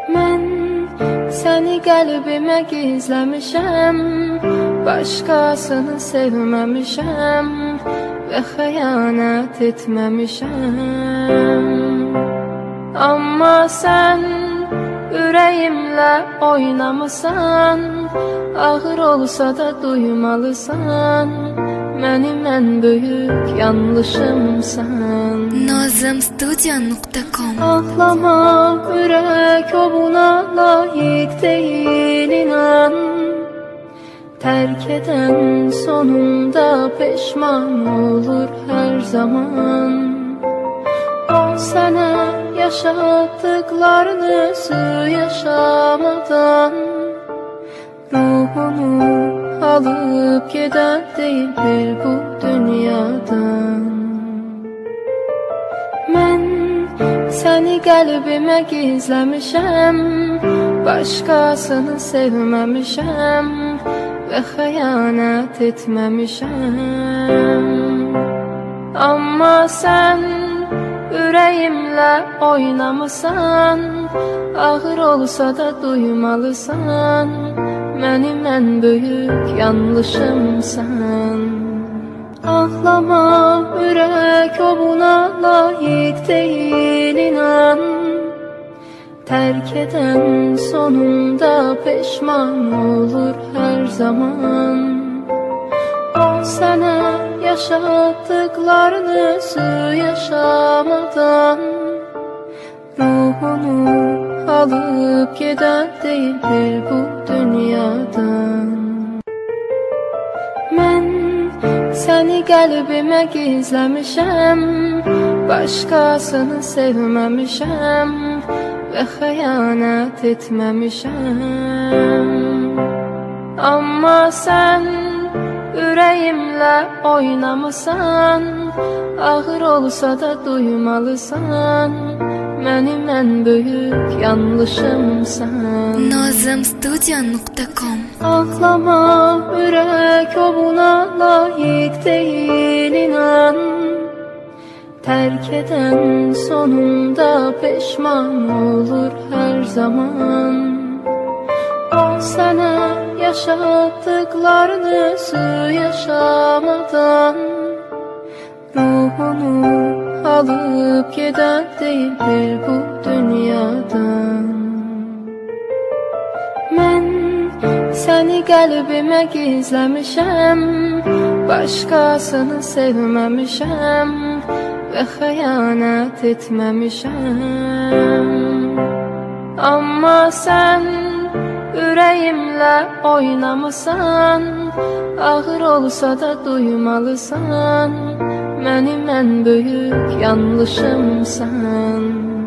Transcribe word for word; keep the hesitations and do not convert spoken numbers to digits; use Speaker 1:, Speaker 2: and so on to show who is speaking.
Speaker 1: Mən səni qəlbimə gizləmişəm, başqasını sevməmişəm və xəyanət etməmişəm. Amma sən ürəyimlə oynamısan, ağır olsa da duymalısan, mənim ən böyük yanlışımsan.
Speaker 2: Nazım studio nokta com.
Speaker 1: Ağlama, ürək o buna layiq deyil, inan. Tərk edən sonunda peşman olur hər zaman. O sənə yaşatdıqlarını özü yaşamadan, ruhunu alıp gedən deyildir bu dünyadan. Mən səni qəlbimə gizləmişəm, başqasını sevməmişəm və xəyanət etməmişəm. Amma sən ürəyimlə oynamısan, ağır olsa da duymalısan, mənim ən böyük yanlışımsan. Ağlama, ürək o buna layiq deyil, inan. Tərk edən sonunda peşman olur hər zaman. O sənə yaşatdıqlarını özü yaşamadan, ruhunu alıp gedən deyildir bu dünyadan. Mən səni qəlbimə gizləmişəm, başqasını sevməmişəm və xəyanət etməmişəm. Amma sən ürəyimlə oynamısan, ağır olsa da duymalısan, mənim ən böyük yanlışımsan.
Speaker 2: Nazım studio nokta com.
Speaker 1: Ağlama, ürək o buna layiq deyil, inan. Tərk edən sonunda peşman olur hər zaman. O sənə yaşatdıqlarını özü yaşamadan, ruhunu alıp gedən deyildir bu dünyadan. Mən səni qəlbimə gizləmişəm, başqasını sevməmişəm və xəyanət etməmişəm. Amma sən ürəyimlə oynamısan, ağır olsa da duymalısan, mənim ən böyük yanlışımsan.